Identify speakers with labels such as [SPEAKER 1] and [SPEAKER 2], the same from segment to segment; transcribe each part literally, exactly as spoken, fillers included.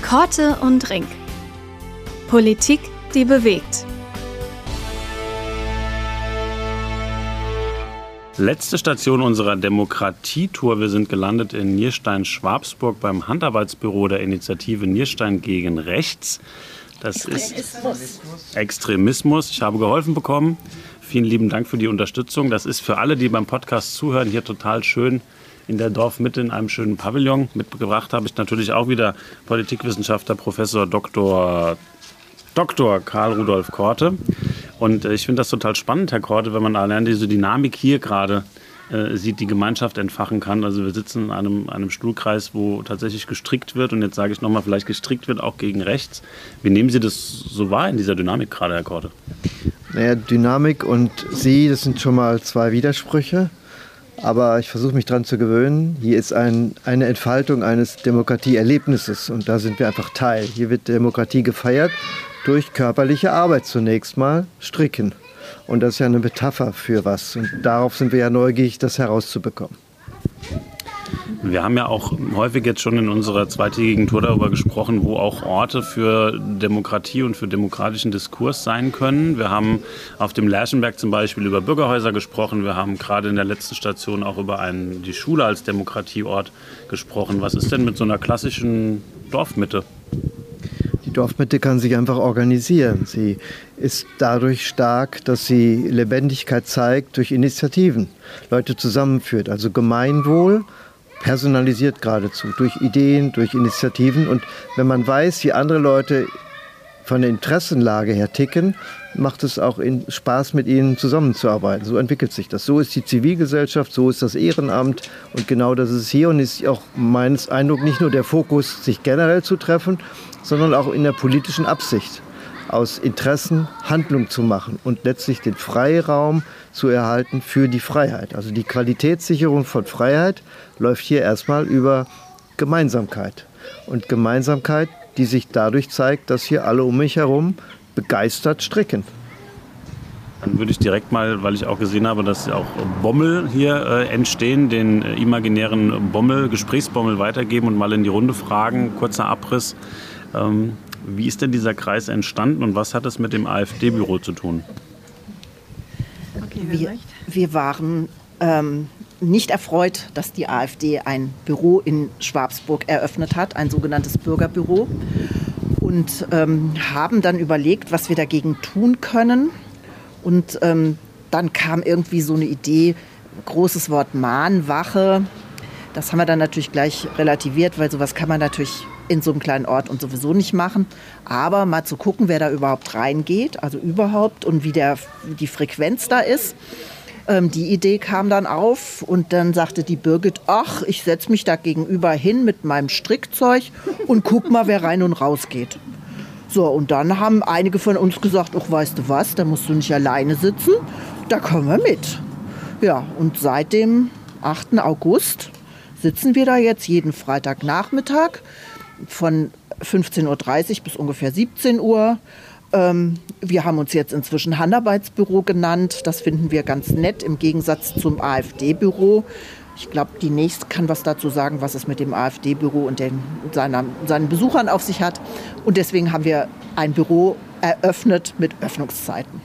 [SPEAKER 1] Korte und Rink. Politik, die bewegt.
[SPEAKER 2] Letzte Station unserer Demokratietour. Wir sind gelandet in Nierstein-Schwabsburg beim Handarbeitsbüro der Initiative Nierstein gegen Rechts. Das Extremismus. ist Extremismus. Ich habe geholfen bekommen. Vielen lieben Dank für die Unterstützung. Das ist für alle, die beim Podcast zuhören, hier total schön in der Dorfmitte in einem schönen Pavillon. Mitgebracht habe ich natürlich auch wieder Politikwissenschaftler Professor Doktor Doktor Karl Rudolf Korte. Und ich finde das total spannend, Herr Korte, wenn man allein diese Dynamik hier gerade äh, sieht, die Gemeinschaft entfachen kann. Also wir sitzen in einem, einem Stuhlkreis, wo tatsächlich gestrickt wird. Und jetzt sage ich nochmal, vielleicht gestrickt wird auch gegen rechts. Wie nehmen Sie das so wahr in dieser Dynamik gerade, Herr Korte?
[SPEAKER 3] Naja, Dynamik und Sie, das sind schon mal zwei Widersprüche. Aber ich versuche mich daran zu gewöhnen. Hier ist ein, eine Entfaltung eines Demokratieerlebnisses. Und da sind wir einfach Teil. Hier wird Demokratie gefeiert durch körperliche Arbeit zunächst mal, Stricken. Und das ist ja eine Metapher für was. Und darauf sind wir ja neugierig, das herauszubekommen.
[SPEAKER 2] Wir haben ja auch häufig jetzt schon in unserer zweitägigen Tour darüber gesprochen, wo auch Orte für Demokratie und für demokratischen Diskurs sein können. Wir haben auf dem Lerchenberg zum Beispiel über Bürgerhäuser gesprochen. Wir haben gerade in der letzten Station auch über einen, die Schule als Demokratieort gesprochen. Was ist denn mit so einer klassischen Dorfmitte?
[SPEAKER 3] Die Dorfmitte kann sich einfach organisieren. Sie ist dadurch stark, dass sie Lebendigkeit zeigt durch Initiativen, Leute zusammenführt, also Gemeinwohl, personalisiert geradezu, durch Ideen, durch Initiativen. Und wenn man weiß, wie andere Leute von der Interessenlage her ticken, macht es auch Spaß, mit ihnen zusammenzuarbeiten. So entwickelt sich das. So ist die Zivilgesellschaft, so ist das Ehrenamt. Und genau das ist hier und ist auch meines Eindrucks nicht nur der Fokus, sich generell zu treffen, sondern auch in der politischen Absicht, aus Interessen Handlung zu machen und letztlich den Freiraum zu erhalten für die Freiheit. Also die Qualitätssicherung von Freiheit läuft hier erstmal über Gemeinsamkeit. Und Gemeinsamkeit, die sich dadurch zeigt, dass hier alle um mich herum begeistert stricken.
[SPEAKER 2] Dann würde ich direkt mal, weil ich auch gesehen habe, dass auch Bommel hier äh, entstehen, den äh, imaginären Bommel, Gesprächsbommel weitergeben und mal in die Runde fragen. Kurzer Abriss. Ähm, wie ist denn dieser Kreis entstanden und was hat es mit dem AfD-Büro zu tun?
[SPEAKER 4] Okay, wir, wir waren ähm, nicht erfreut, dass die AfD ein Büro in Schwabsburg eröffnet hat, ein sogenanntes Bürgerbüro. Und ähm, haben dann überlegt, was wir dagegen tun können. Und ähm, dann kam irgendwie so eine Idee, großes Wort Mahnwache. Das haben wir dann natürlich gleich relativiert, weil sowas kann man natürlich in so einem kleinen Ort und sowieso nicht machen. Aber mal zu gucken, wer da überhaupt reingeht, also überhaupt und wie der, die Frequenz da ist. Ähm, die Idee kam dann auf und dann sagte die Birgit, ach, ich setze mich da gegenüber hin mit meinem Strickzeug und guck mal, wer rein und raus geht. So, und dann haben einige von uns gesagt, ach, weißt du was, da musst du nicht alleine sitzen, da kommen wir mit. Ja, und seit dem achten August sitzen wir da jetzt jeden Freitagnachmittag von fünfzehn Uhr dreißig bis ungefähr siebzehn Uhr. Ähm, wir haben uns jetzt inzwischen Handarbeitsbüro genannt. Das finden wir ganz nett im Gegensatz zum AfD-Büro. Ich glaube, die nächste kann was dazu sagen, was es mit dem AfD-Büro und den, seiner, seinen Besuchern auf sich hat. Und deswegen haben wir ein Büro eröffnet mit Öffnungszeiten.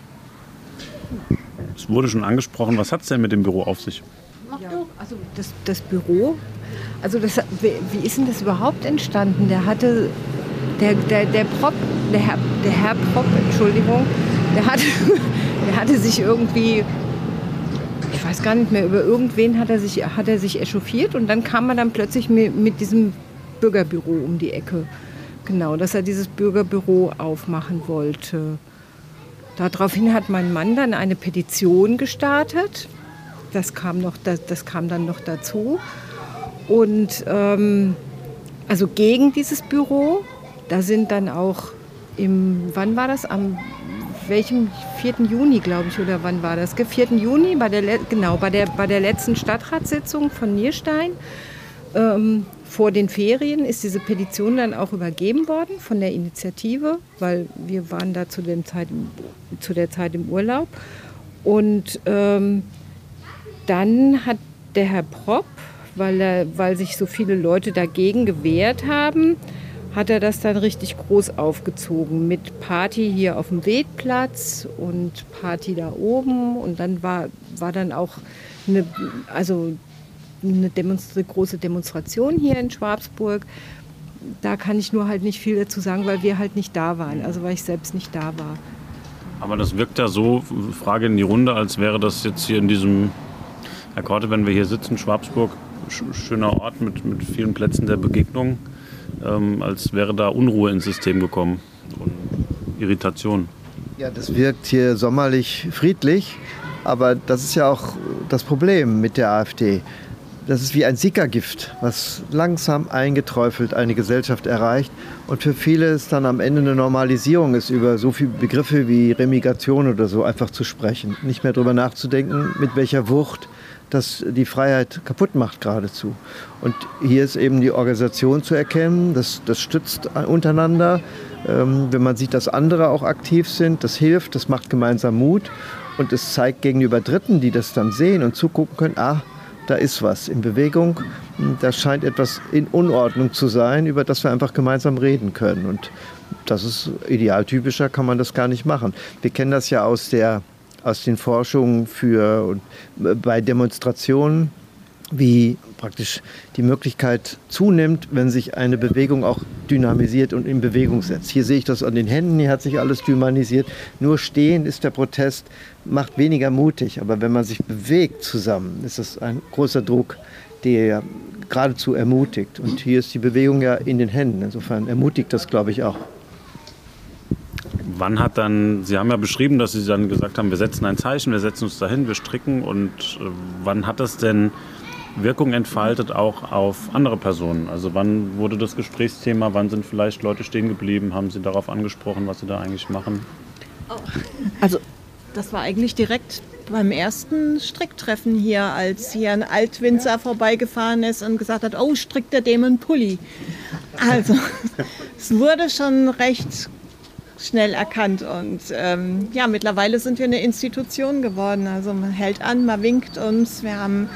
[SPEAKER 2] Es wurde schon angesprochen. Was hat es denn mit dem Büro auf sich?
[SPEAKER 5] Ja, also das, das Büro, also das, wie ist denn das überhaupt entstanden? Der hatte, der, der, der Prop, der Herr, der Herr Prop, Entschuldigung, der hatte, der hatte sich irgendwie, ich weiß gar nicht mehr, über irgendwen hat er sich, hat er sich echauffiert und dann kam er dann plötzlich mit, mit diesem Bürgerbüro um die Ecke. Genau, dass er dieses Bürgerbüro aufmachen wollte. Daraufhin hat mein Mann dann eine Petition gestartet. Das kam, noch, das, das kam dann noch dazu. Und ähm, also gegen dieses Büro, da sind dann auch im, wann war das? Am welchem vierten Juni, glaube ich, oder wann war das? vierten Juni, bei der, genau, bei der, bei der letzten Stadtratssitzung von Nierstein. Ähm, vor den Ferien ist diese Petition dann auch übergeben worden von der Initiative, weil wir waren da zu, dem Zeit, zu der Zeit im Urlaub. Und ähm, dann hat der Herr Prop, weil, er, weil sich so viele Leute dagegen gewehrt haben, hat er das dann richtig groß aufgezogen mit Party hier auf dem Wedplatz und Party da oben. Und dann war, war dann auch eine, also eine Demonst- große Demonstration hier in Schwabsburg. Da kann ich nur halt nicht viel dazu sagen, weil wir halt nicht da waren, also weil ich selbst nicht da war.
[SPEAKER 2] Aber das wirkt ja so, Frage in die Runde, als wäre das jetzt hier in diesem, Herr Korte, wenn wir hier sitzen, Schwabsburg, schöner Ort mit, mit vielen Plätzen der Begegnung, ähm, als wäre da Unruhe ins System gekommen und Irritation.
[SPEAKER 3] Ja, das wirkt hier sommerlich friedlich, aber das ist ja auch das Problem mit der AfD. Das ist wie ein Sickergift, was langsam eingeträufelt eine Gesellschaft erreicht und für viele es dann am Ende eine Normalisierung ist, über so viele Begriffe wie Remigration oder so einfach zu sprechen. Nicht mehr darüber nachzudenken, mit welcher Wucht das die Freiheit kaputt macht geradezu. Und hier ist eben die Organisation zu erkennen, das, das stützt untereinander. Ähm, wenn man sieht, dass andere auch aktiv sind, das hilft, das macht gemeinsam Mut und es zeigt gegenüber Dritten, die das dann sehen und zugucken können, ah, da ist was in Bewegung, da scheint etwas in Unordnung zu sein, über das wir einfach gemeinsam reden können. Und das ist idealtypischer, kann man das gar nicht machen. Wir kennen das ja aus, der, aus den Forschungen für, bei Demonstrationen, wie praktisch die Möglichkeit zunimmt, wenn sich eine Bewegung auch dynamisiert und in Bewegung setzt. Hier sehe ich das an den Händen, hier hat sich alles dynamisiert. Nur stehen ist der Protest, macht weniger mutig. Aber wenn man sich bewegt zusammen, ist das ein großer Druck, der geradezu ermutigt. Und hier ist die Bewegung ja in den Händen. Insofern ermutigt das, glaube ich, auch.
[SPEAKER 2] Wann hat dann, Sie haben ja beschrieben, dass Sie dann gesagt haben, wir setzen ein Zeichen, wir setzen uns dahin, wir stricken. Und äh, wann hat das denn Wirkung entfaltet auch auf andere Personen? Also wann wurde das Gesprächsthema, wann sind vielleicht Leute stehen geblieben, haben Sie darauf angesprochen, was Sie da eigentlich machen?
[SPEAKER 6] Also das war eigentlich direkt beim ersten Stricktreffen hier, als hier ein Altwinzer vorbeigefahren ist und gesagt hat, oh, strickt der dem einen Pulli. Also es wurde schon recht schnell erkannt und ähm, ja, mittlerweile sind wir eine Institution geworden. Also man hält an, man winkt uns, wir haben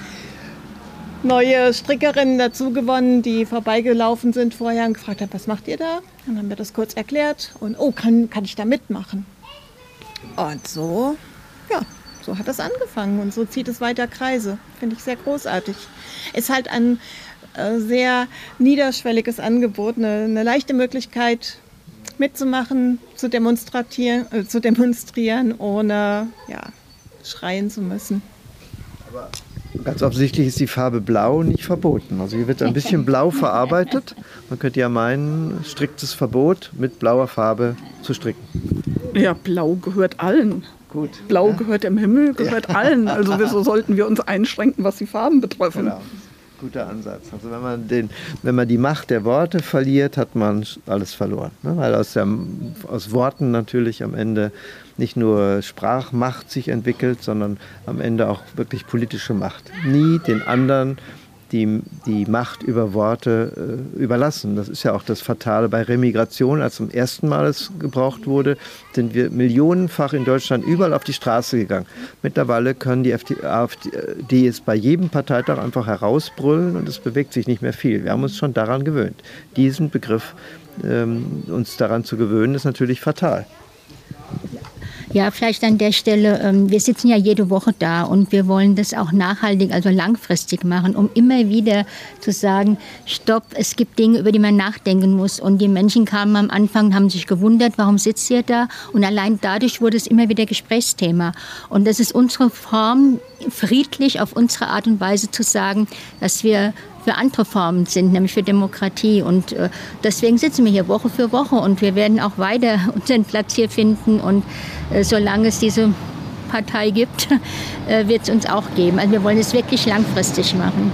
[SPEAKER 6] neue Strickerinnen dazu gewonnen, die vorbeigelaufen sind vorher und gefragt haben, was macht ihr da? Dann haben wir das kurz erklärt und oh, kann, kann ich da mitmachen? Und so, ja, so hat das angefangen und so zieht es weiter Kreise. Finde ich sehr großartig. Ist halt ein äh, sehr niederschwelliges Angebot, eine, eine leichte Möglichkeit mitzumachen, zu demonstrieren, äh, zu demonstrieren, ohne ja, schreien zu müssen.
[SPEAKER 3] Aber ganz offensichtlich ist die Farbe Blau nicht verboten. Also hier wird ein bisschen Blau verarbeitet. Man könnte ja meinen, striktes Verbot mit blauer Farbe zu stricken.
[SPEAKER 7] Ja, Blau gehört allen.
[SPEAKER 3] Gut.
[SPEAKER 7] Blau ja. gehört im Himmel, gehört ja. allen. Also wieso sollten wir uns einschränken, was die Farben betreffen?
[SPEAKER 3] Genau. Guter Ansatz. Also wenn man, den, wenn man die Macht der Worte verliert, hat man alles verloren. Ne? Weil aus, der, aus Worten natürlich am Ende nicht nur Sprachmacht sich entwickelt, sondern am Ende auch wirklich politische Macht. Nie den anderen die, die Macht über Worte äh, überlassen. Das ist ja auch das Fatale bei Remigration. Als zum ersten Mal es gebraucht wurde, sind wir millionenfach in Deutschland überall auf die Straße gegangen. Mittlerweile können die AfD es bei jedem Parteitag einfach herausbrüllen und es bewegt sich nicht mehr viel. Wir haben uns schon daran gewöhnt. Diesen Begriff, ähm, uns daran zu gewöhnen, ist natürlich fatal.
[SPEAKER 8] Ja, vielleicht an der Stelle, wir sitzen ja jede Woche da und wir wollen das auch nachhaltig, also langfristig machen, um immer wieder zu sagen, stopp, es gibt Dinge, über die man nachdenken muss. Und die Menschen kamen am Anfang und haben sich gewundert, warum sitzt ihr da? Und allein dadurch wurde es immer wieder Gesprächsthema. Und das ist unsere Form, friedlich auf unsere Art und Weise zu sagen, dass wir für andere Formen sind, nämlich für Demokratie. Und äh, deswegen sitzen wir hier Woche für Woche und wir werden auch weiter unseren Platz hier finden. Und äh, solange es diese Partei gibt, äh, wird es uns auch geben. Also wir wollen es wirklich langfristig machen.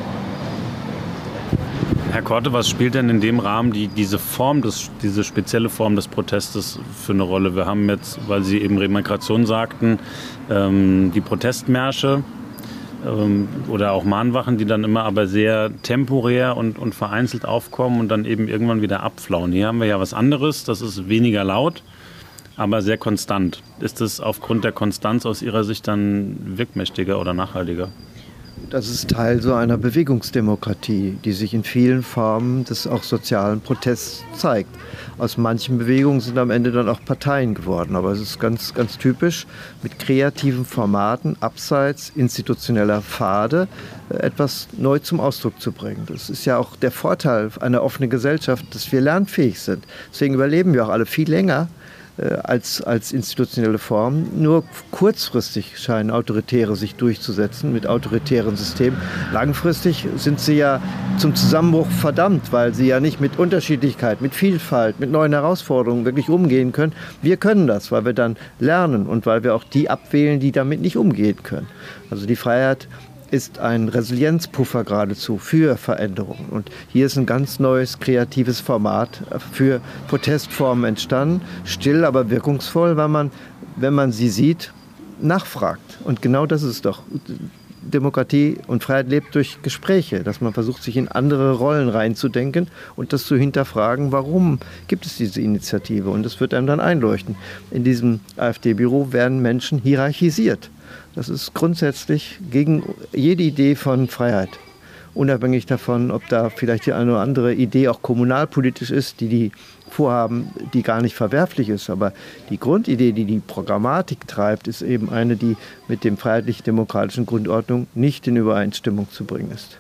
[SPEAKER 2] Herr Korte, was spielt denn in dem Rahmen die, diese Form, des, diese spezielle Form des Protestes für eine Rolle? Wir haben jetzt, weil Sie eben Remigration sagten, ähm, die Protestmärsche ähm, oder auch Mahnwachen, die dann immer aber sehr temporär und, und vereinzelt aufkommen und dann eben irgendwann wieder abflauen. Hier haben wir ja was anderes, das ist weniger laut, aber sehr konstant. Ist das aufgrund der Konstanz aus Ihrer Sicht dann wirkmächtiger oder nachhaltiger?
[SPEAKER 3] Das ist Teil so einer Bewegungsdemokratie, die sich in vielen Formen des auch sozialen Protests zeigt. Aus manchen Bewegungen sind am Ende dann auch Parteien geworden. Aber es ist ganz, ganz typisch, mit kreativen Formaten, abseits institutioneller Pfade, etwas neu zum Ausdruck zu bringen. Das ist ja auch der Vorteil einer offenen Gesellschaft, dass wir lernfähig sind. Deswegen überleben wir auch alle viel länger als, als institutionelle Form. Nur kurzfristig scheinen Autoritäre sich durchzusetzen mit autoritären Systemen. Langfristig sind sie ja zum Zusammenbruch verdammt, weil sie ja nicht mit Unterschiedlichkeit, mit Vielfalt, mit neuen Herausforderungen wirklich umgehen können. Wir können das, weil wir dann lernen und weil wir auch die abwählen, die damit nicht umgehen können. Also die Freiheit ist ein Resilienzpuffer geradezu für Veränderungen. Und hier ist ein ganz neues, kreatives Format für Protestformen entstanden. Still, aber wirkungsvoll, weil man, wenn man sie sieht, nachfragt. Und genau das ist doch. Demokratie und Freiheit lebt durch Gespräche, dass man versucht, sich in andere Rollen reinzudenken und das zu hinterfragen, warum gibt es diese Initiative. Und das wird einem dann einleuchten. In diesem AfD-Büro werden Menschen hierarchisiert. Das ist grundsätzlich gegen jede Idee von Freiheit. Unabhängig davon, ob da vielleicht die eine oder andere Idee auch kommunalpolitisch ist, die die vorhaben, die gar nicht verwerflich ist. Aber die Grundidee, die die Programmatik treibt, ist eben eine, die mit dem freiheitlich-demokratischen Grundordnung nicht in Übereinstimmung zu bringen ist.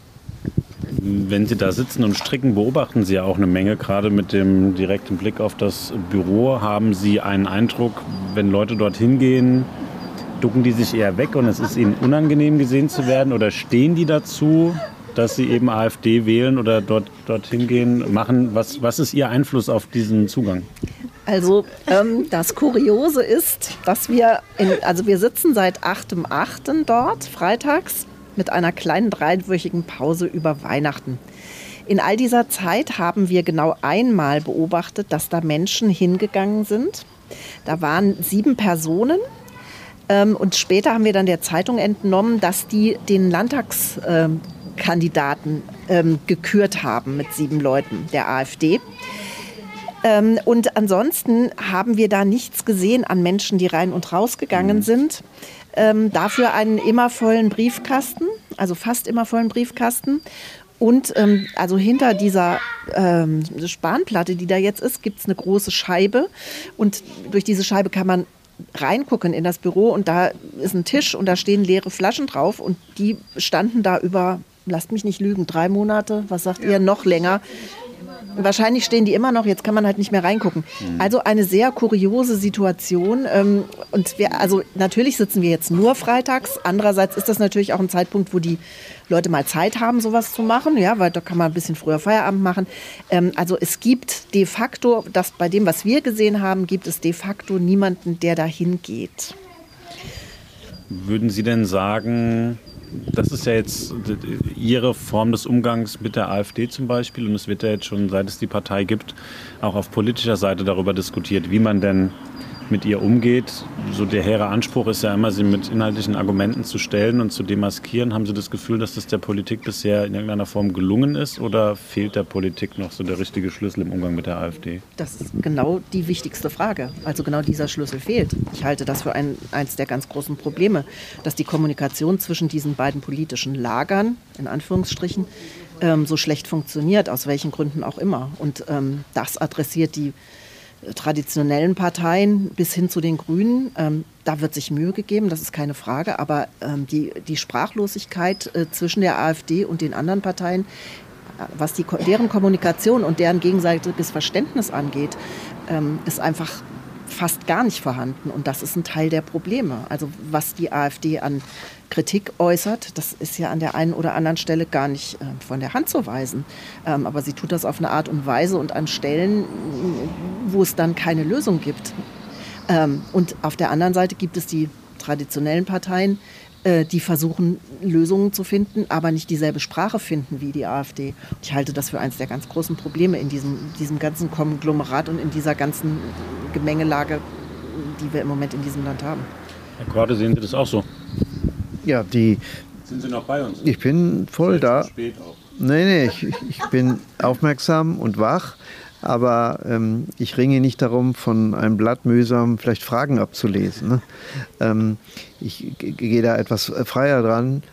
[SPEAKER 2] Wenn Sie da sitzen und stricken, beobachten Sie ja auch eine Menge, gerade mit dem direkten Blick auf das Büro. Haben Sie einen Eindruck, wenn Leute dorthin gehen, ducken die sich eher weg und es ist ihnen unangenehm gesehen zu werden oder stehen die dazu, dass sie eben AfD wählen oder dort, dorthin gehen, machen? Was, was ist Ihr Einfluss auf diesen Zugang?
[SPEAKER 4] Also ähm, das Kuriose ist, dass wir, in, also wir sitzen seit achten achten dort, freitags, mit einer kleinen dreiwöchigen Pause über Weihnachten. In all dieser Zeit haben wir genau einmal beobachtet, dass da Menschen hingegangen sind. Da waren sieben Personen. Und später haben wir dann der Zeitung entnommen, dass die den Landtagskandidaten ähm, gekürt haben mit sieben Leuten der AfD. Ähm, und ansonsten haben wir da nichts gesehen an Menschen, die rein und rausgegangen sind. Ähm, dafür einen immer vollen Briefkasten, also fast immer vollen Briefkasten. Und ähm, also hinter dieser ähm, Spanplatte, die da jetzt ist, gibt es eine große Scheibe. Und durch diese Scheibe kann man reingucken in das Büro und da ist ein Tisch und da stehen leere Flaschen drauf und die standen da über, lasst mich nicht lügen, drei Monate, was sagt ihr, noch länger. Wahrscheinlich stehen die immer noch, jetzt kann man halt nicht mehr reingucken. Also eine sehr kuriose Situation. Und wir, also natürlich sitzen wir jetzt nur freitags. Andererseits ist das natürlich auch ein Zeitpunkt, wo die Leute mal Zeit haben, sowas zu machen. Ja, weil da kann man ein bisschen früher Feierabend machen. Also es gibt de facto, das bei dem, was wir gesehen haben, gibt es de facto niemanden, der dahin geht.
[SPEAKER 2] Würden Sie denn sagen, das ist ja jetzt Ihre Form des Umgangs mit der AfD zum Beispiel und es wird ja jetzt schon, seit es die Partei gibt, auch auf politischer Seite darüber diskutiert, wie man denn mit ihr umgeht. So der hehre Anspruch ist ja immer, sie mit inhaltlichen Argumenten zu stellen und zu demaskieren. Haben Sie das Gefühl, dass das der Politik bisher in irgendeiner Form gelungen ist oder fehlt der Politik noch so der richtige Schlüssel im Umgang mit der AfD?
[SPEAKER 4] Das ist genau die wichtigste Frage. Also genau dieser Schlüssel fehlt. Ich halte das für ein, eins der ganz großen Probleme, dass die Kommunikation zwischen diesen beiden politischen Lagern, in Anführungsstrichen, ähm, so schlecht funktioniert, aus welchen Gründen auch immer. Und ähm, das adressiert die traditionellen Parteien bis hin zu den Grünen. Ähm, da wird sich Mühe gegeben, das ist keine Frage. Aber ähm, die, die Sprachlosigkeit äh, zwischen der AfD und den anderen Parteien, äh, was die, deren Kommunikation und deren gegenseitiges Verständnis angeht, ähm, ist einfach fast gar nicht vorhanden. Und das ist ein Teil der Probleme. Also was die AfD an Kritik äußert, das ist ja an der einen oder anderen Stelle gar nicht äh, von der Hand zu weisen. Ähm, aber sie tut das auf eine Art und Weise und an Stellen, wo es dann keine Lösung gibt. Ähm, und auf der anderen Seite gibt es die traditionellen Parteien, äh, die versuchen, Lösungen zu finden, aber nicht dieselbe Sprache finden wie die AfD. Ich halte das für eines der ganz großen Probleme in diesem, diesem ganzen Konglomerat und in dieser ganzen Gemengelage, die wir im Moment in diesem Land haben.
[SPEAKER 2] Herr Korte, sehen Sie das auch so?
[SPEAKER 3] Ja, die.
[SPEAKER 2] Sind Sie noch bei uns?
[SPEAKER 3] Ich bin voll da.
[SPEAKER 2] Spät auch.
[SPEAKER 3] Nee, nee, ich, ich bin aufmerksam und wach, aber ähm, ich ringe nicht darum, von einem Blatt mühsam vielleicht Fragen abzulesen. Ne? Ähm, ich gehe da etwas freier dran.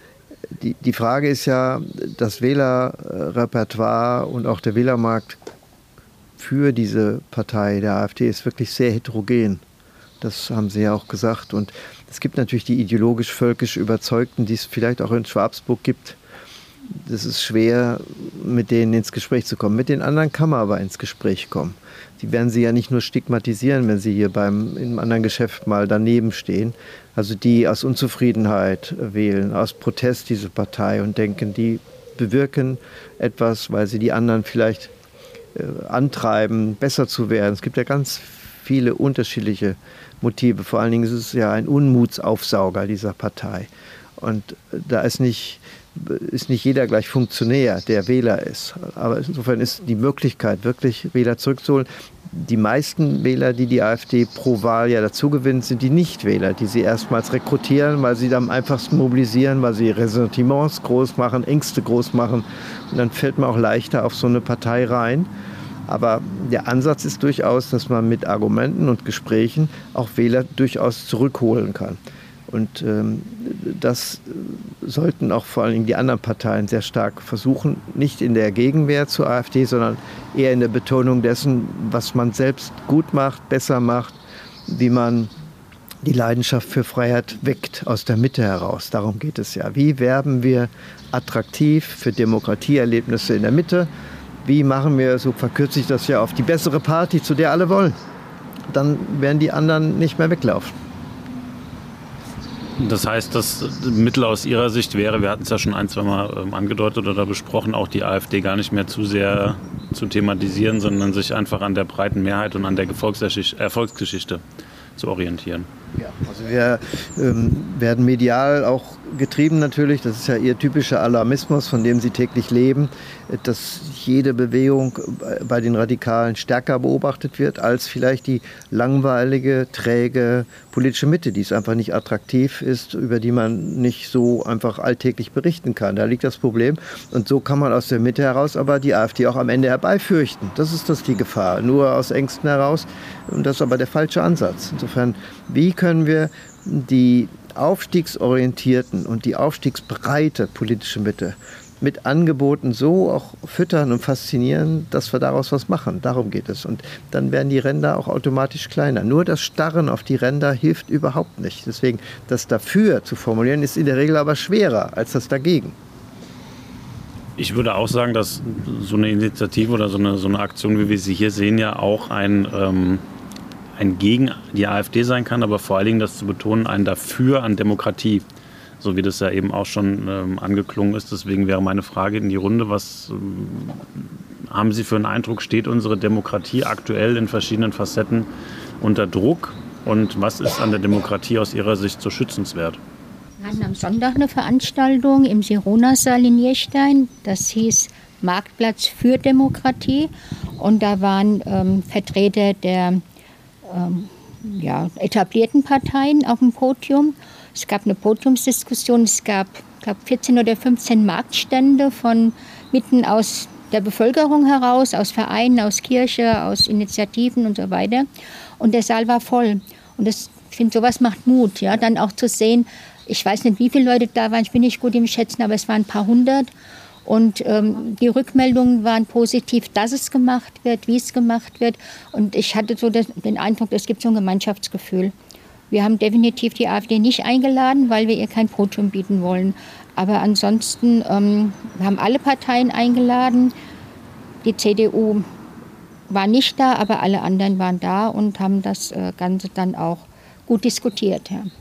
[SPEAKER 3] die, die Frage ist ja, das Wählerrepertoire und auch der Wählermarkt für diese Partei, der AfD, ist wirklich sehr heterogen. Das haben Sie ja auch gesagt. Und es gibt natürlich die ideologisch-völkisch Überzeugten, die es vielleicht auch in Schwabsburg gibt. Das ist schwer, mit denen ins Gespräch zu kommen. Mit den anderen kann man aber ins Gespräch kommen. Die werden Sie ja nicht nur stigmatisieren, wenn Sie hier beim, in einem anderen Geschäft mal daneben stehen. Also die aus Unzufriedenheit wählen, aus Protest diese Partei und denken, die bewirken etwas, weil sie die anderen vielleicht äh, antreiben, besser zu werden. Es gibt ja ganz viele unterschiedliche Motive. Vor allen Dingen ist es ja ein Unmutsaufsauger dieser Partei. Und da ist nicht, ist nicht jeder gleich Funktionär, der Wähler ist. Aber insofern ist die Möglichkeit, wirklich Wähler zurückzuholen. Die meisten Wähler, die die AfD pro Wahl ja dazu gewinnt, sind die Nichtwähler, die sie erstmals rekrutieren, weil sie am einfachsten mobilisieren, weil sie Ressentiments groß machen, Ängste groß machen. Und dann fällt man auch leichter auf so eine Partei rein. Aber der Ansatz ist durchaus, dass man mit Argumenten und Gesprächen auch Wähler durchaus zurückholen kann. Und ähm, das sollten auch vor allen Dingen die anderen Parteien sehr stark versuchen, nicht in der Gegenwehr zur AfD, sondern eher in der Betonung dessen, was man selbst gut macht, besser macht, wie man die Leidenschaft für Freiheit weckt aus der Mitte heraus. Darum geht es ja. Wie werben wir attraktiv für Demokratieerlebnisse in der Mitte? Wie machen wir, so verkürze ich das ja, auf die bessere Party, zu der alle wollen? Dann werden die anderen nicht mehr weglaufen.
[SPEAKER 2] Das heißt, das Mittel aus Ihrer Sicht wäre, wir hatten es ja schon ein, zwei Mal ähm, angedeutet oder besprochen, auch die AfD gar nicht mehr zu sehr zu thematisieren, sondern sich einfach an der breiten Mehrheit und an der Erfolgsgeschichte zu orientieren.
[SPEAKER 3] Ja, also wir ähm, werden medial auch getrieben natürlich, das ist ja Ihr typischer Alarmismus, von dem Sie täglich leben, dass jede Bewegung bei den Radikalen stärker beobachtet wird als vielleicht die langweilige, träge politische Mitte, die es einfach nicht attraktiv ist, über die man nicht so einfach alltäglich berichten kann. Da liegt das Problem. Und so kann man aus der Mitte heraus aber die AfD auch am Ende herbeifürchten. Das ist das die Gefahr, nur aus Ängsten heraus. Und das ist aber der falsche Ansatz. Insofern, wie können wir die aufstiegsorientierten und die aufstiegsbreite politische Mitte mit Angeboten so auch füttern und faszinieren, dass wir daraus was machen. Darum geht es. Und dann werden die Ränder auch automatisch kleiner. Nur das Starren auf die Ränder hilft überhaupt nicht. Deswegen, das Dafür zu formulieren, ist in der Regel aber schwerer als das Dagegen.
[SPEAKER 2] Ich würde auch sagen, dass so eine Initiative oder so eine, so eine Aktion, wie wir sie hier sehen, ja auch ein, ähm, ein gegen die AfD sein kann, aber vor allen Dingen, das zu betonen, ein Dafür an Demokratie. So wie das ja eben auch schon ähm, angeklungen ist. Deswegen wäre meine Frage in die Runde, was ähm, haben Sie für einen Eindruck, steht unsere Demokratie aktuell in verschiedenen Facetten unter Druck? Und was ist an der Demokratie aus Ihrer Sicht so schützenswert?
[SPEAKER 8] Wir hatten am Sonntag eine Veranstaltung im Sirona-Saal in Nierstein. Das hieß Marktplatz für Demokratie. Und da waren ähm, Vertreter der ähm, ja, etablierten Parteien auf dem Podium. Es gab eine Podiumsdiskussion, es gab, ich glaube, vierzehn oder fünfzehn Marktstände von mitten aus der Bevölkerung heraus, aus Vereinen, aus Kirche, aus Initiativen und so weiter. Und der Saal war voll. Und das, ich finde, sowas macht Mut, ja, dann auch zu sehen, ich weiß nicht, wie viele Leute da waren, ich bin nicht gut im Schätzen, aber es waren ein paar hundert. Und ähm, die Rückmeldungen waren positiv, dass es gemacht wird, wie es gemacht wird. Und ich hatte so das, den Eindruck, es gibt so ein Gemeinschaftsgefühl. Wir haben definitiv die AfD nicht eingeladen, weil wir ihr kein Podium bieten wollen. Aber ansonsten ähm, wir haben alle Parteien eingeladen. Die C D U war nicht da, aber alle anderen waren da und haben das äh, Ganze dann auch gut diskutiert. Ja.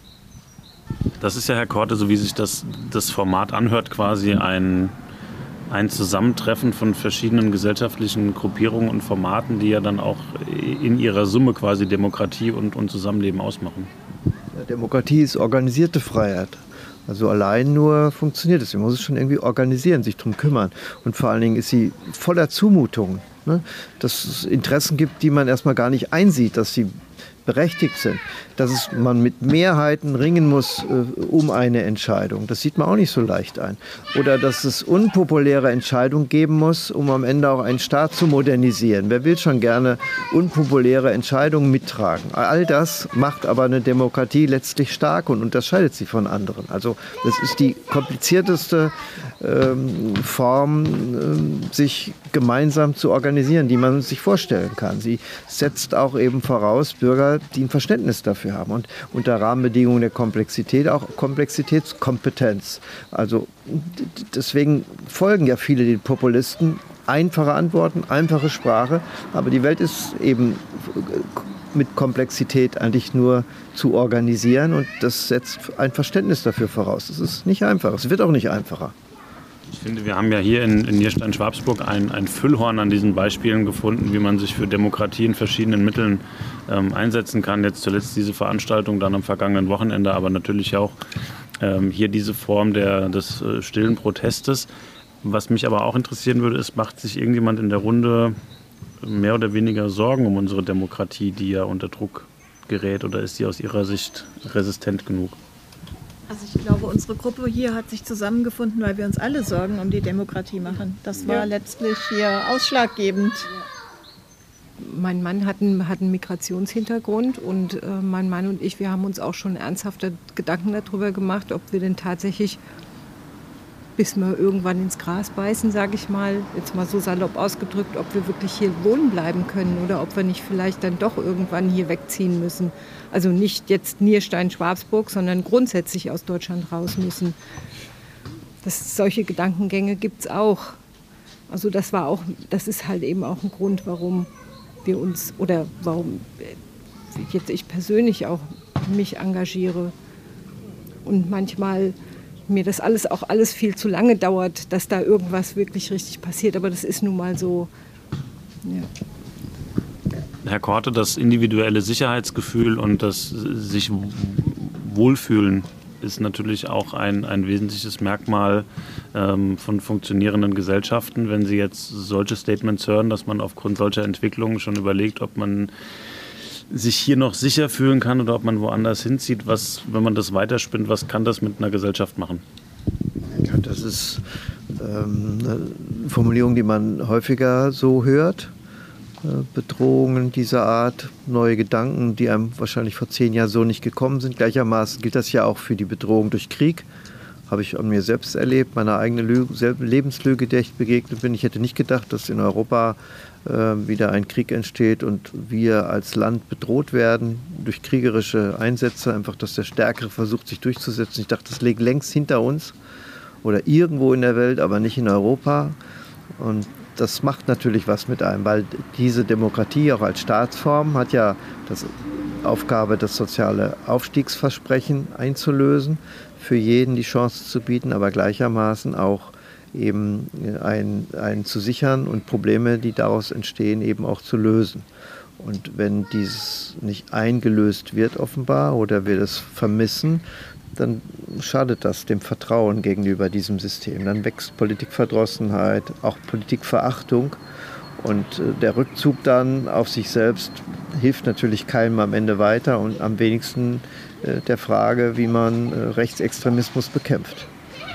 [SPEAKER 2] Das ist ja, Herr Korte, so wie sich das, das Format anhört, quasi ein, ein Zusammentreffen von verschiedenen gesellschaftlichen Gruppierungen und Formaten, die ja dann auch in ihrer Summe quasi Demokratie und, und Zusammenleben ausmachen.
[SPEAKER 3] Ja, Demokratie ist organisierte Freiheit. Also allein nur funktioniert es. Man muss es schon irgendwie organisieren, sich darum kümmern. Und vor allen Dingen ist sie voller Zumutungen. Ne? Dass es Interessen gibt, die man erstmal gar nicht einsieht, dass sie berechtigt sind. Dass es, man mit Mehrheiten ringen muss äh, um eine Entscheidung. Das sieht man auch nicht so leicht ein. Oder dass es unpopuläre Entscheidungen geben muss, um am Ende auch einen Staat zu modernisieren. Wer will schon gerne unpopuläre Entscheidungen mittragen? All das macht aber eine Demokratie letztlich stark und unterscheidet sie von anderen. Also das ist die komplizierteste ähm, Form, ähm, sich gemeinsam zu organisieren, die man sich vorstellen kann. Sie setzt auch eben voraus, Bürger, die ein Verständnis dafür haben und unter Rahmenbedingungen der Komplexität auch Komplexitätskompetenz. Also deswegen folgen ja viele den Populisten. Einfache Antworten, einfache Sprache, aber die Welt ist eben mit Komplexität eigentlich nur zu organisieren und das setzt ein Verständnis dafür voraus. Das ist nicht einfach, es wird auch nicht einfacher.
[SPEAKER 2] Ich finde, wir haben ja hier in, in Nierstein-Schwabsburg ein, ein Füllhorn an diesen Beispielen gefunden, wie man sich für Demokratie in verschiedenen Mitteln ähm, einsetzen kann. Jetzt zuletzt diese Veranstaltung dann am vergangenen Wochenende, aber natürlich auch ähm, hier diese Form der, des äh, stillen Protestes. Was mich aber auch interessieren würde, ist, macht sich irgendjemand in der Runde mehr oder weniger Sorgen um unsere Demokratie, die ja unter Druck gerät, oder ist sie aus Ihrer Sicht resistent genug?
[SPEAKER 6] Also ich glaube, unsere Gruppe hier hat sich zusammengefunden, weil wir uns alle Sorgen um die Demokratie machen. Das war ja letztlich hier ausschlaggebend.
[SPEAKER 5] Mein Mann hat einen, hat einen Migrationshintergrund und äh, mein Mann und ich, wir haben uns auch schon ernsthafte Gedanken darüber gemacht, ob wir denn tatsächlich, bis wir irgendwann ins Gras beißen, sage ich mal, jetzt mal so salopp ausgedrückt, ob wir wirklich hier wohnen bleiben können oder ob wir nicht vielleicht dann doch irgendwann hier wegziehen müssen. Also nicht jetzt Nierstein-Schwabsburg, sondern grundsätzlich aus Deutschland raus müssen. Das, solche Gedankengänge gibt es auch. Also das war auch, das ist halt eben auch ein Grund, warum wir uns, oder warum jetzt ich persönlich auch mich engagiere und manchmal mir das alles auch alles viel zu lange dauert, dass da irgendwas wirklich richtig passiert. Aber das ist nun mal so. Ja.
[SPEAKER 2] Herr Korte, das individuelle Sicherheitsgefühl und das sich wohlfühlen ist natürlich auch ein, ein wesentliches Merkmal ähm, von funktionierenden Gesellschaften. Wenn Sie jetzt solche Statements hören, dass man aufgrund solcher Entwicklungen schon überlegt, ob man sich hier noch sicher fühlen kann oder ob man woanders hinzieht, was, wenn man das weiterspinnt, was kann das mit einer Gesellschaft machen?
[SPEAKER 3] Ja, das ist ähm, eine Formulierung, die man häufiger so hört. Äh, Bedrohungen dieser Art, neue Gedanken, die einem wahrscheinlich vor zehn Jahren so nicht gekommen sind. Gleichermaßen gilt das ja auch für die Bedrohung durch Krieg. Habe ich an mir selbst erlebt, meine eigene Lüge, Lebenslüge, der ich begegnet bin. Ich hätte nicht gedacht, dass in Europa äh, wieder ein Krieg entsteht und wir als Land bedroht werden durch kriegerische Einsätze. Einfach, dass der Stärkere versucht, sich durchzusetzen. Ich dachte, das liegt längst hinter uns oder irgendwo in der Welt, aber nicht in Europa. Und das macht natürlich was mit einem, weil diese Demokratie auch als Staatsform hat ja das Aufgabe, das soziale Aufstiegsversprechen einzulösen, für jeden die Chance zu bieten, aber gleichermaßen auch eben ein, ein zu sichern und Probleme, die daraus entstehen, eben auch zu lösen. Und wenn dieses nicht eingelöst wird offenbar oder wir das vermissen, dann schadet das dem Vertrauen gegenüber diesem System. Dann wächst Politikverdrossenheit, auch Politikverachtung. Und der Rückzug dann auf sich selbst hilft natürlich keinem am Ende weiter und am wenigsten der Frage, wie man Rechtsextremismus bekämpft.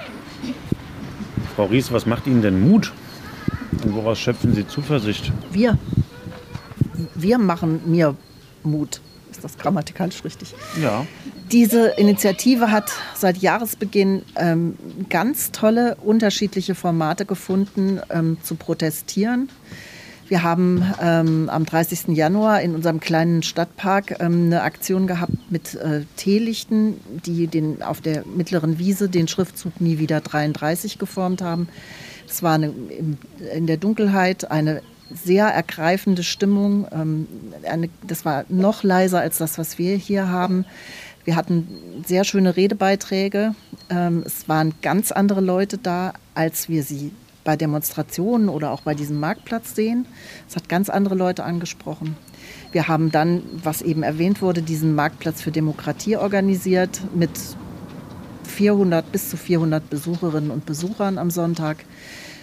[SPEAKER 2] Frau Ries, was macht Ihnen denn Mut? Und woraus schöpfen Sie Zuversicht?
[SPEAKER 4] Wir. Wir machen mir Mut. Ist das grammatikalisch richtig?
[SPEAKER 2] Ja.
[SPEAKER 4] Diese Initiative hat seit Jahresbeginn ähm, ganz tolle unterschiedliche Formate gefunden, ähm, zu protestieren. Wir haben ähm, am dreißigsten Januar in unserem kleinen Stadtpark ähm, eine Aktion gehabt mit äh, Teelichten, die den, auf der mittleren Wiese den Schriftzug Nie wieder dreiunddreißig geformt haben. Es war eine, in, in der Dunkelheit eine sehr ergreifende Stimmung. Ähm, eine, das war noch leiser als das, was wir hier haben. Wir hatten sehr schöne Redebeiträge. Ähm, es waren ganz andere Leute da, als wir sie bei Demonstrationen oder auch bei diesem Marktplatz sehen. Es hat ganz andere Leute angesprochen. Wir haben dann, was eben erwähnt wurde, diesen Marktplatz für Demokratie organisiert mit vierhundert bis zu vierhundert Besucherinnen und Besuchern am Sonntag.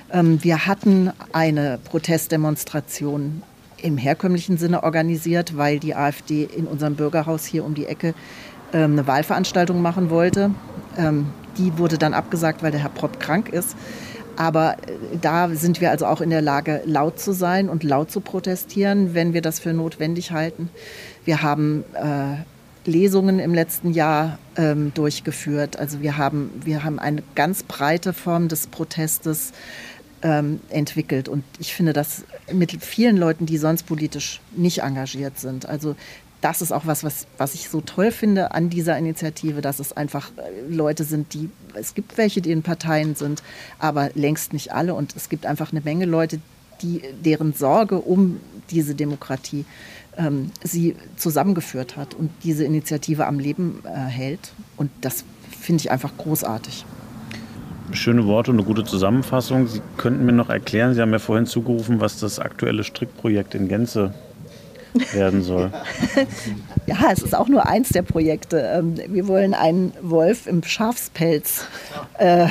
[SPEAKER 4] Ähm, wir hatten eine Protestdemonstration im herkömmlichen Sinne organisiert, weil die AfD in unserem Bürgerhaus hier um die Ecke ähm, eine Wahlveranstaltung machen wollte. Ähm, die wurde dann abgesagt, weil der Herr Propp krank ist. Aber da sind wir also auch in der Lage, laut zu sein und laut zu protestieren, wenn wir das für notwendig halten. Wir haben äh, Lesungen im letzten Jahr ähm, durchgeführt. Also wir haben, wir haben eine ganz breite Form des Protestes ähm, entwickelt. Und ich finde das mit vielen Leuten, die sonst politisch nicht engagiert sind. Also das ist auch was, was, was ich so toll finde an dieser Initiative, dass es einfach Leute sind, die, es gibt welche, die in Parteien sind, aber längst nicht alle. Und es gibt einfach eine Menge Leute, die, deren Sorge um diese Demokratie ähm, sie zusammengeführt hat und diese Initiative am Leben äh, hält. Und das finde ich einfach großartig.
[SPEAKER 2] Schöne Worte und eine gute Zusammenfassung. Sie könnten mir noch erklären, Sie haben ja vorhin zugerufen, was das aktuelle Strickprojekt in Gänze werden soll.
[SPEAKER 4] Ja, es ist auch nur eins der Projekte. Wir wollen einen Wolf im Schafspelz äh,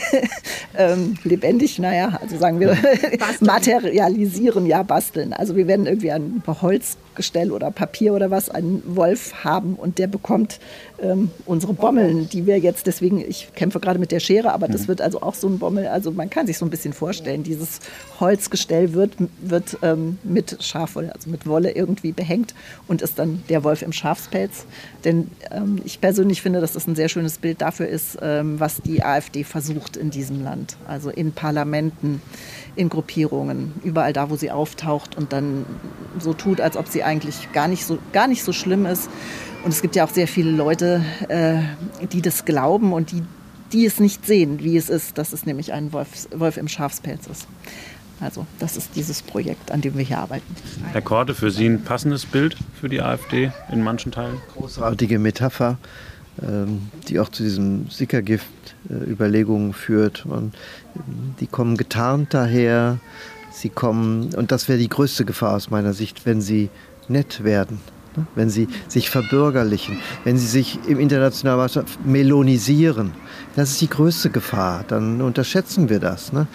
[SPEAKER 4] ähm, lebendig, naja, also sagen wir, materialisieren, ja, basteln. Also wir werden irgendwie ein Holzgestell oder Papier oder was, einen Wolf haben und der bekommt ähm, unsere Bommeln, die wir jetzt, deswegen, ich kämpfe gerade mit der Schere, aber das wird also auch so ein Bommel, also man kann sich so ein bisschen vorstellen, dieses Holzgestell wird, wird ähm, mit Schafwolle, also mit Wolle irgendwie behängt und ist dann der Wolf im Schafspelz. Denn ähm, ich persönlich finde, dass das ein sehr schönes Bild dafür ist, ähm, was die AfD versucht in diesem Land. Also in Parlamenten, in Gruppierungen, überall da, wo sie auftaucht und dann so tut, als ob sie eigentlich gar nicht so, gar nicht so schlimm ist. Und es gibt ja auch sehr viele Leute, äh, die das glauben und die, die es nicht sehen, wie es ist, dass es nämlich ein Wolf, Wolf im Schafspelz ist. Also das ist dieses Projekt, an dem wir hier arbeiten.
[SPEAKER 2] Herr Korte, für Sie ein passendes Bild für die AfD in manchen Teilen?
[SPEAKER 3] Großartige Metapher, ähm, die auch zu diesem Sickergift-Überlegungen führt. Und die kommen getarnt daher, sie kommen, und das wäre die größte Gefahr aus meiner Sicht, wenn sie nett werden. Wenn sie sich verbürgerlichen, wenn sie sich im internationalen Maßstab melonisieren. Das ist die größte Gefahr. Dann unterschätzen wir das. Ne?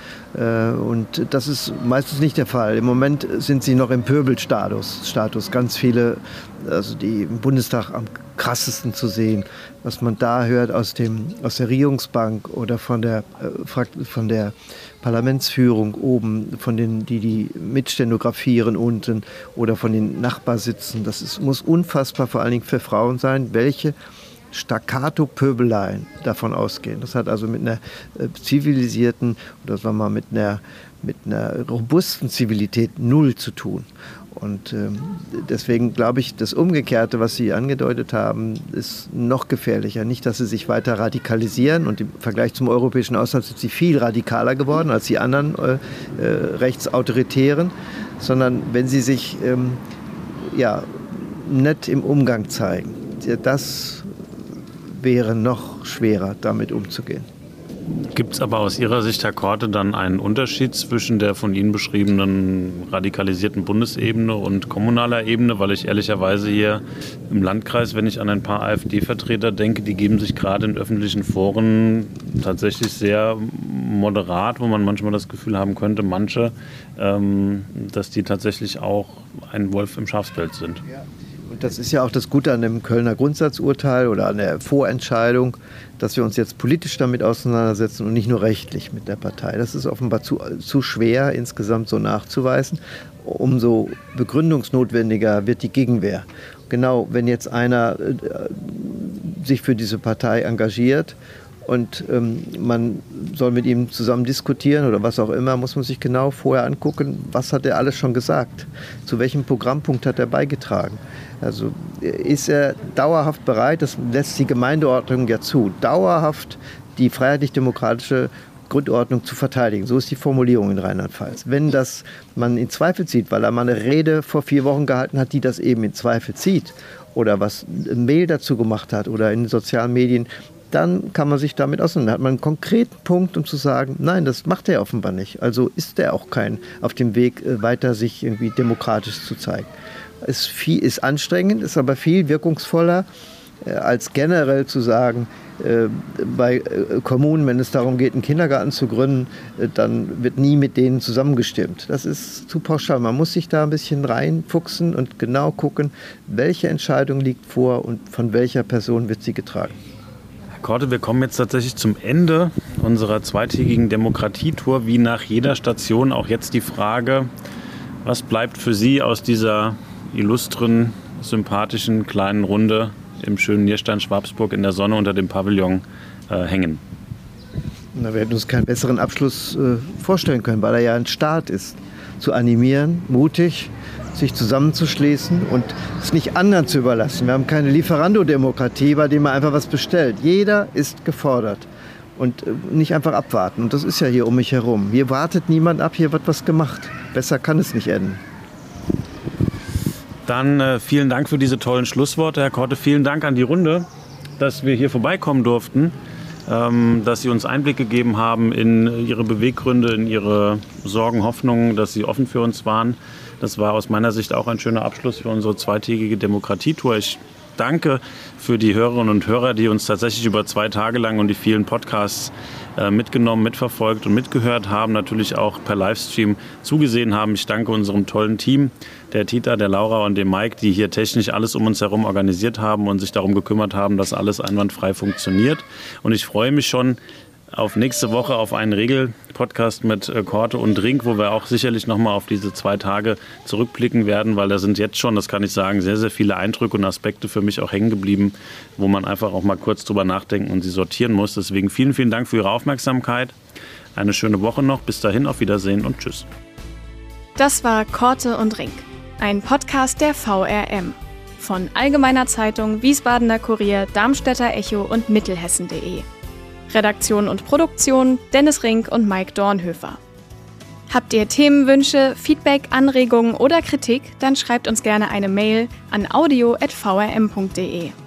[SPEAKER 3] Und das ist meistens nicht der Fall. Im Moment sind sie noch im Pöbelstatus. Status. Ganz viele, also die im Bundestag am krassesten zu sehen, was man da hört aus, dem, aus der Regierungsbank oder von der, von der Parlamentsführung oben, von denen, die die mitstenografieren unten oder von den Nachbarsitzen. Das ist, muss unfassbar vor allen Dingen für Frauen sein, welche Staccato-Pöbeleien davon ausgehen. Das hat also mit einer äh, zivilisierten, oder sagen wir mal mit einer, mit einer robusten Zivilität null zu tun. Und ähm, deswegen glaube ich, das Umgekehrte, was Sie angedeutet haben, ist noch gefährlicher. Nicht, dass sie sich weiter radikalisieren und im Vergleich zum europäischen Ausland sind sie viel radikaler geworden als die anderen äh, äh, Rechtsautoritären, sondern wenn sie sich ähm, ja, nett im Umgang zeigen. Das wäre noch schwerer, damit umzugehen.
[SPEAKER 2] Gibt es aber aus Ihrer Sicht, Herr Korte, dann einen Unterschied zwischen der von Ihnen beschriebenen radikalisierten Bundesebene und kommunaler Ebene? Weil ich ehrlicherweise hier im Landkreis, wenn ich an ein paar AfD-Vertreter denke, die geben sich gerade in öffentlichen Foren tatsächlich sehr moderat, wo man manchmal das Gefühl haben könnte, manche, ähm, dass die tatsächlich auch ein Wolf im Schafspelz sind.
[SPEAKER 3] Ja. Und das ist ja auch das Gute an dem Kölner Grundsatzurteil oder an der Vorentscheidung, dass wir uns jetzt politisch damit auseinandersetzen und nicht nur rechtlich mit der Partei. Das ist offenbar zu, zu schwer insgesamt so nachzuweisen. Umso begründungsnotwendiger wird die Gegenwehr. Genau, wenn jetzt einer äh, sich für diese Partei engagiert und ähm, man soll mit ihm zusammen diskutieren oder was auch immer, muss man sich genau vorher angucken, was hat er alles schon gesagt, zu welchem Programmpunkt hat er beigetragen. Also ist er dauerhaft bereit, das lässt die Gemeindeordnung ja zu, dauerhaft die freiheitlich-demokratische Grundordnung zu verteidigen. So ist die Formulierung in Rheinland-Pfalz. Wenn das man in Zweifel zieht, weil er mal eine Rede vor vier Wochen gehalten hat, die das eben in Zweifel zieht oder was ein Mail dazu gemacht hat oder in den sozialen Medien, dann kann man sich damit auseinandersetzen. Dann hat man einen konkreten Punkt, um zu sagen, nein, das macht er offenbar nicht. Also ist er auch kein auf dem Weg, weiter sich irgendwie demokratisch zu zeigen. Es ist, viel, ist anstrengend, ist aber viel wirkungsvoller, äh, als generell zu sagen, äh, bei äh, Kommunen, wenn es darum geht, einen Kindergarten zu gründen, äh, dann wird nie mit denen zusammengestimmt. Das ist zu pauschal. Man muss sich da ein bisschen reinfuchsen und genau gucken, welche Entscheidung liegt vor und von welcher Person wird sie getragen.
[SPEAKER 2] Herr Korte, wir kommen jetzt tatsächlich zum Ende unserer zweitägigen Demokratietour. Wie nach jeder Station auch jetzt die Frage, was bleibt für Sie aus dieser illustren, sympathischen kleinen Runde im schönen Nierstein-Schwabsburg in der Sonne unter dem Pavillon äh, hängen?
[SPEAKER 3] Na, wir hätten uns keinen besseren Abschluss äh, vorstellen können, weil er ja ein Start ist. Zu animieren, mutig, sich zusammenzuschließen und es nicht anderen zu überlassen. Wir haben keine Lieferando-Demokratie, bei der man einfach was bestellt. Jeder ist gefordert und äh, nicht einfach abwarten. Und das ist ja hier um mich herum. Hier wartet niemand ab, hier wird was gemacht. Besser kann es nicht enden.
[SPEAKER 2] Dann äh, vielen Dank für diese tollen Schlussworte, Herr Korte. Vielen Dank an die Runde, dass wir hier vorbeikommen durften, ähm, dass Sie uns Einblick gegeben haben in Ihre Beweggründe, in Ihre Sorgen, Hoffnungen, dass Sie offen für uns waren. Das war aus meiner Sicht auch ein schöner Abschluss für unsere zweitägige Demokratietour. Ich danke für die Hörerinnen und Hörer, die uns tatsächlich über zwei Tage lang und die vielen Podcasts äh, mitgenommen, mitverfolgt und mitgehört haben, natürlich auch per Livestream zugesehen haben. Ich danke unserem tollen Team, der Tita, der Laura und dem Mike, die hier technisch alles um uns herum organisiert haben und sich darum gekümmert haben, dass alles einwandfrei funktioniert. Und ich freue mich schon auf nächste Woche auf einen Regel-Podcast mit äh, Korte und Rink, wo wir auch sicherlich nochmal auf diese zwei Tage zurückblicken werden, weil da sind jetzt schon, das kann ich sagen, sehr, sehr viele Eindrücke und Aspekte für mich auch hängen geblieben, wo man einfach auch mal kurz drüber nachdenken und sie sortieren muss. Deswegen vielen, vielen Dank für Ihre Aufmerksamkeit. Eine schöne Woche noch. Bis dahin, auf Wiedersehen und tschüss.
[SPEAKER 1] Das war Korte und Rink, ein Podcast der V R M von Allgemeiner Zeitung, Wiesbadener Kurier, Darmstädter Echo und Mittelhessen punkt de. Redaktion und Produktion Dennis Rink und Mike Dornhöfer. Habt ihr Themenwünsche, Feedback, Anregungen oder Kritik, dann schreibt uns gerne eine Mail an audio at v r m punkt de.